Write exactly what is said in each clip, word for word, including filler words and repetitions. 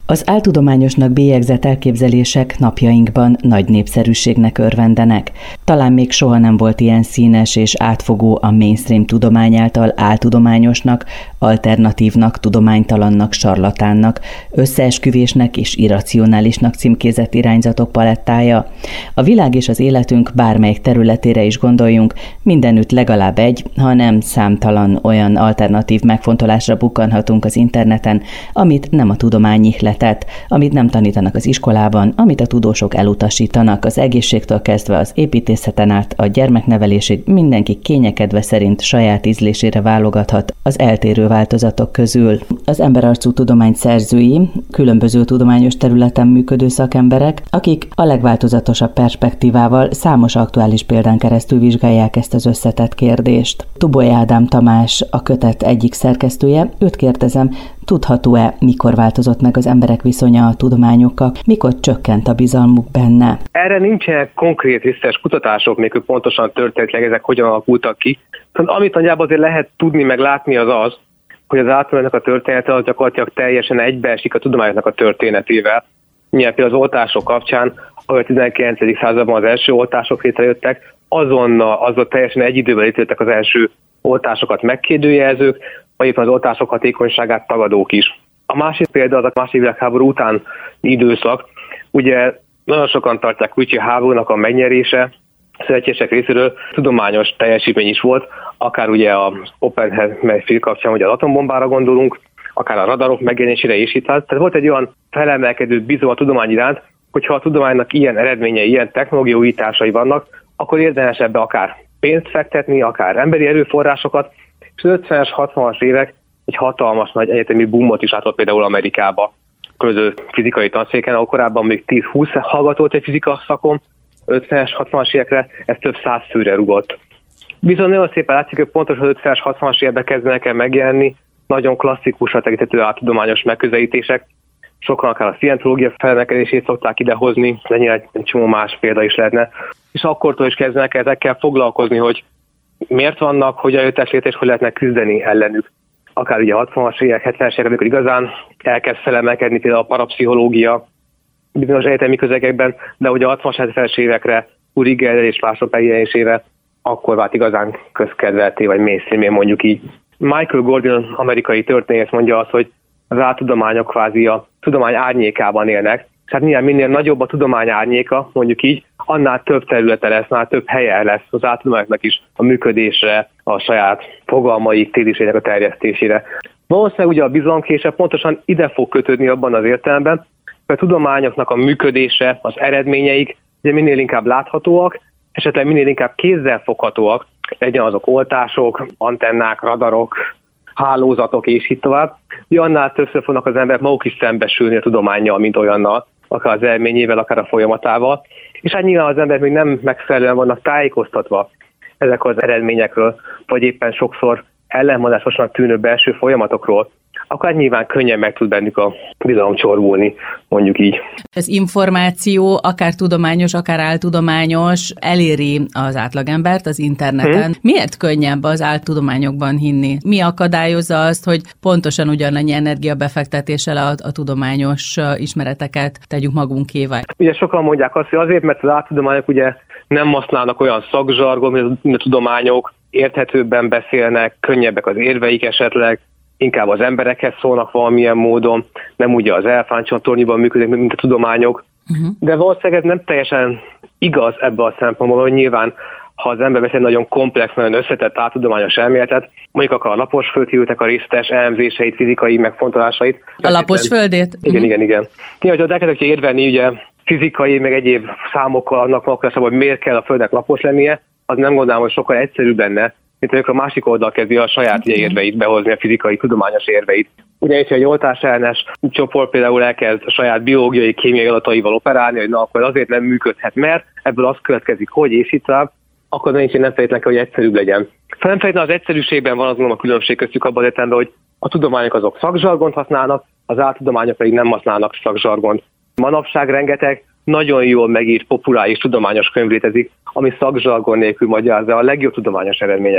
Az áltudományosnak bélyegzett elképzelések napjainkban nagy népszerűségnek örvendenek. Talán még soha nem volt ilyen színes és átfogó a mainstream tudomány által áltudományosnak, alternatívnak, tudománytalannak, sarlatánnak, összeesküvésnek és irracionálisnak címkézett irányzatok palettája. A világ és az életünk bármelyik területére is gondoljunk, mindenütt legalább egy, ha nem számtalan olyan alternatív megfontolásra bukkanhatunk az interneten, amit nem a tudomány ihletett, amit nem tanítanak az iskolában, amit a tudósok elutasítanak, az egészségtől kezdve az építészeten át a gyermeknevelésig, mindenki kényekedve szerint saját ízlésére válogathat az eltérő változatok közül. Az emberarcú tudomány szerzői, különböző tudományos területen működő szakemberek, akik a legváltozatosabb perspektívával számos aktuális példán keresztül vizsgálják ezt az összetett kérdést. Tuboly Ádám Tamás, a kötet egyik szerkesztője, őt kérdezem, tudható-e, mikor változott meg az emberek viszonya a tudományokkal, mikor csökkent a bizalmuk benne? Erre nincsen konkrét részletes kutatások, még pontosan történetileg ezek hogyan alakultak ki. Amit nagyjából azért lehet tudni, meg látni az az, hogy az áltudománynak a története az gyakorlatilag teljesen egybeesik a tudományoknak a történetével. Milyen például az oltások kapcsán, ahogy a tizenkilencedik században az első oltások létrejöttek, azonnal, azonnal teljesen egy időben létrejöttek az első oltásokat megkérdőjelezők, vagy éppen az oltások hatékonyságát tagadók is. A másik példa az a második világháború utáni időszak. Ugye nagyon sokan tartják úgy, hogy a háborúnak a megnyerése a szövetségesek részéről tudományos teljesítmény is volt, akár ugye az Oppenheimer film kapcsán, hogy az atombombára gondolunk, akár a radarok megjelenésére is itt. Tehát volt egy olyan felemelkedő bizalom a tudomány iránt, hogyha a tudománynak ilyen eredményei, ilyen technológiai újításai vannak, akkor érdemes ebbe akár pénzt fektetni, akár emberi erőforrásokat, és az ötvenes, hatvanas évek egy hatalmas nagy egyetemi boomot is látott például Amerikába, közül fizikai tanszéken, ahol korábban még tíz-húsz hallgatott egy fizika szakon, ötvenes, hatvanas évekre ez több száz főre rugott. Viszont nagyon szépen látszik, hogy pontosan az ötvenes, hatvanas években kezdenek el megjelenni nagyon klasszikusra tekintető áltudományos megközelítések. Sokan akár a szientológia felemelkedését szokták idehozni, de nyilván egy csomó más példa is lehetne. És akkortól is kezdenek ezekkel foglalkozni, hogy miért vannak, hogyan jöttek létre, és hogy lehetnek küzdeni ellenük. Akár ugye a hatvanas évek, hetvenes évek, amikor igazán elkezd felemelkedni például a parapszichológia bizonyos egyetemi közegekben, de ugye a hatvanas, hetvenes évekre Uri Geller és mások megjelenésével akkor vált igazán közkedvelté, vagy mainstreamé mondjuk így. Michael Gordon, amerikai történész mondja azt, hogy az áltudományok kvázi a tudomány árnyékában élnek. Tehát nyilván minél nagyobb a tudomány árnyéka, mondjuk így, annál több területe lesz, annál több helye lesz az áltudományoknak is a működésre, a saját fogalmaik, téziseinek a terjesztésére. Valószínűleg ugye a bizalomkése pontosan ide fog kötődni abban az értelemben, hogy a tudományoknak a működése, az eredményeik ugye minél inkább láthatóak, esetleg minél inkább kézzelfoghatóak, legyen azok oltások, antennák, radarok, hálózatok és így tovább. Ugye annál többször fognak az emberek maguk is szembesülni a tudománnyal, mint olyannal, akár az eredményével, akár a folyamatával. És hát nyilván az emberek még nem megfelelően vannak tájékoztatva ezek az eredményekről, vagy éppen sokszor ellenmondásosnak tűnő belső folyamatokról, akkor nyilván könnyen meg tud bennük a bizalom csorbulni, mondjuk így. Az információ, akár tudományos, akár áltudományos, eléri az átlagembert az interneten. Hmm. Miért könnyebb az áltudományokban hinni? Mi akadályozza azt, hogy pontosan ugyanannyi energiabefektetéssel a, a tudományos ismereteket tegyük magunkével? Ugye sokan mondják azt, hogy azért, mert az áltudományok ugye nem használnak olyan szakzsargon, mint a tudományok, érthetőbben beszélnek, könnyebbek az érveik esetleg, inkább az emberekhez szólnak valamilyen módon, nem ugye az elefántcsontornyúban működik, mint a tudományok. Uh-huh. De valószínűleg ez nem teljesen igaz ebben a szempontból, hogy nyilván, ha az ember beszél nagyon komplex, nagyon összetett áltudományos elméletet, mondjuk akar a laposföld a részletes elemzéseit, fizikai megfontolásait. A laposföldét? Igen, uh-huh. igen, igen. Nyilván, hogy elkezdek érvelni ugye fizikai, meg egyéb számokkal annak magulásából, hogy miért kell a Földnek lapos lennie, az nem gondolom, hogy sokkal egyszerűbb lenne, mint amikor a másik oldal kezdi a saját okay. érveit behozni, a fizikai, tudományos érveit. Ugye, hogyha egy oltás ellenes csoport például elkezd a saját biológiai, kémiai adataival operálni, hogy na, akkor azért nem működhet, mert ebből az következik, hogy és itt tovább, akkor nincs, nem feltétlenül, hogy egyszerűbb legyen. Nem feltétlenül az egyszerűségben van azon a különbség köztük abban az értelemben, hogy a tudományok azok szakzsargont használnak, az áltudományok pedig nem használnak szakzsargont. Manapság rengeteg nagyon jól megírt, populáris tudományos könyv létezik, ami szakzsargon nélkül magyarázza a legjobb tudományos eredményeket.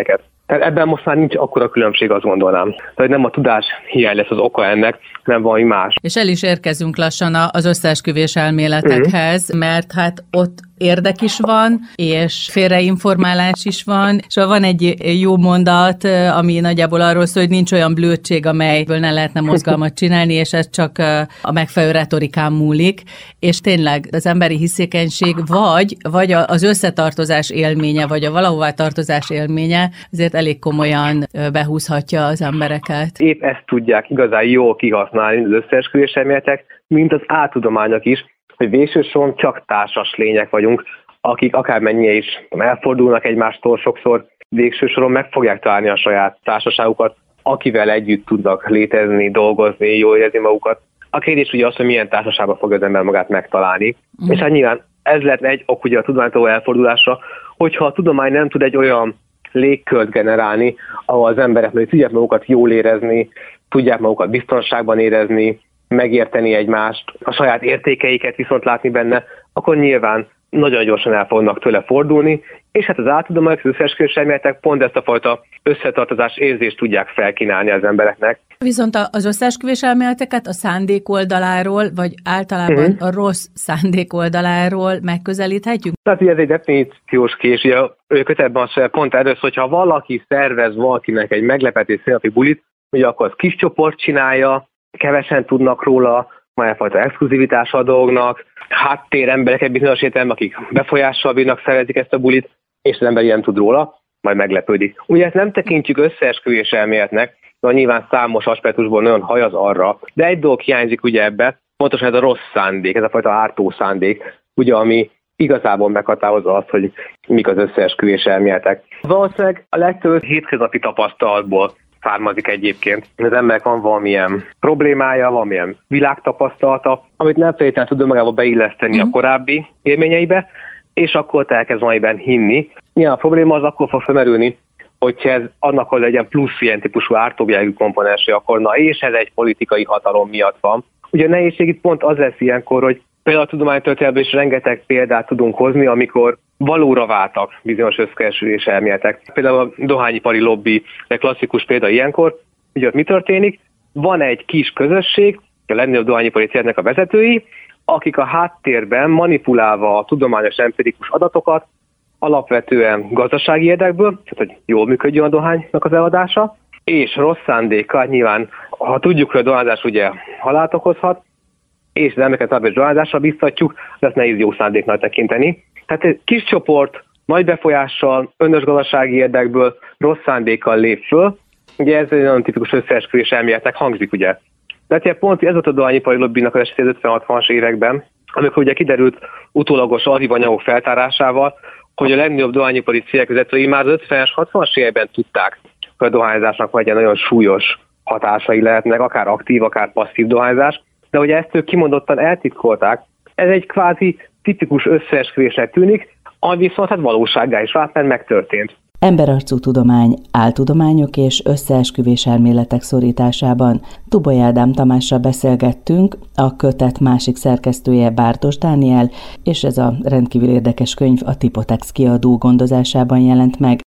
Tehát ebben most már nincs akkora különbség, azt gondolnám. Tehát nem a tudás hiány lesz az oka ennek, hanem valami más. És el is érkezünk lassan az összeesküvés elméletekhez, uh-huh. mert hát ott érdek is van, és félreinformálás is van, és van egy jó mondat, ami nagyjából arról szól, hogy nincs olyan blödség, amelyből ne lehetne mozgalmat csinálni, és ez csak a megfelelő retorikán múlik, és tényleg az emberi hiszékenység vagy, vagy az összetartozás élménye, vagy a valahová tartozás élménye, azért elég komolyan behúzhatja az embereket. Épp ezt tudják igazán jól kihasználni az összeesküvés elméletek, mint az áltudományok is, hogy végső soron csak társas lények vagyunk, akik akármennyire is elfordulnak egymástól sokszor, végső soron meg fogják találni a saját társaságukat, akivel együtt tudnak létezni, dolgozni, jól érezni magukat. A kérdés ugye az, hogy milyen társaságban fog az ember magát megtalálni. Mm. És hát nyilván ez lehet egy ok ugye a tudománytól elfordulásra, hogyha a tudomány nem tud egy olyan légkört generálni, ahol az emberek még tudják magukat jól érezni, tudják magukat biztonságban érezni, megérteni egymást, a saját értékeiket viszont látni benne, akkor nyilván nagyon gyorsan el fognak tőle fordulni, és hát az áltudományok, az összeesküvés elméletek pont ezt a fajta összetartozás érzést tudják felkínálni az embereknek. Viszont az összeesküvés elméleteket a szándék oldaláról, vagy általában uh-huh. a rossz szándék oldaláról megközelíthetjük? Tehát ugye ez egy definíciós kés, ugye ő kötetben az pont erről, hogyha valaki szervez valakinek egy meglepetés színnapi bulit, ugye akkor az kis csoport csinálja, kevesen tudnak róla, majd egyfajta exkluzivitás a dolgnak, háttér embereket bizonyos értelemben, akik befolyással bírnak, szervezik ezt a bulit, és az ember ilyen tud róla, majd meglepődik. Ugye ezt nem tekintjük összeesküvés elméletnek, de nyilván számos aspektusból nagyon hajaz arra, de egy dolog hiányzik ugye ebbe, pontosan ez a rossz szándék, ez a fajta ártó szándék, ugye ami igazából meghatározza azt, hogy mik az összeesküvés elméletek. Valószínűleg a legtöbb hétköznapi tapasztalatból származik egyébként. Az emberek van valamilyen problémája, valamilyen világtapasztalata, amit nem feltétlenül tud magába beilleszteni mm. a korábbi élményeibe, és akkor elkezd valamiben hinni. Nyilván a probléma az akkor fog felmerülni, hogyha ez annak, hogy legyen plusz ilyen típusú ártóbjellegű komponensé, akkor na, és ez egy politikai hatalom miatt van. Ugye a nehézség itt pont az lesz ilyenkor, hogy például a tudománytörténelemben is rengeteg példát tudunk hozni, amikor valóra váltak bizonyos összeesküvés elméletek. Például a dohányipari lobby, egy klasszikus példa ilyenkor, ugye ott mi történik? Van egy kis közösség, a legnagyobb dohányipari cégnek a vezetői, akik a háttérben manipulálva a tudományos empirikus adatokat, alapvetően gazdasági érdekből, tehát hogy jól működjön a dohánynak az eladása, és rossz szándékkal, nyilván, ha tudjuk, hogy a dohányzás ugye halált okozhat, és az embereket a dohányzásra biztatjuk, de ezt nehéz jó szándéknak tekinteni. Tehát egy kis csoport, nagy befolyással, önös gazdasági érdekből, rossz szándékkal lép föl. Ugye ez egy nagyon tipikus összeesküvés elméletnek hangzik, ugye. De hát pont ez volt a dohányipari lobbynak az eset az ötven-hatvanas években, amikor ugye kiderült utólagos alapanyagok feltárásával, hogy a legnagyobb dohányipari cégek vezetői már az ötvenes, hatvanas években tudták, hogy a dohányzásnak vagy egy nagyon súlyos hatásai lehetnek, akár aktív, akár passzív dohányzás, de hogy ezt ők kimondottan eltitkolták, ez egy kvázi tipikus összeesküvésnek tűnik, ami viszont hát valósággá is vált, mert megtörtént. Emberarcú tudomány, áltudományok és összeesküvés elméletek szorításában Tuboly Ádám Tamással beszélgettünk, a kötet másik szerkesztője Bárdos Dániel, és ez a rendkívül érdekes könyv a Tipotex kiadó gondozásában jelent meg.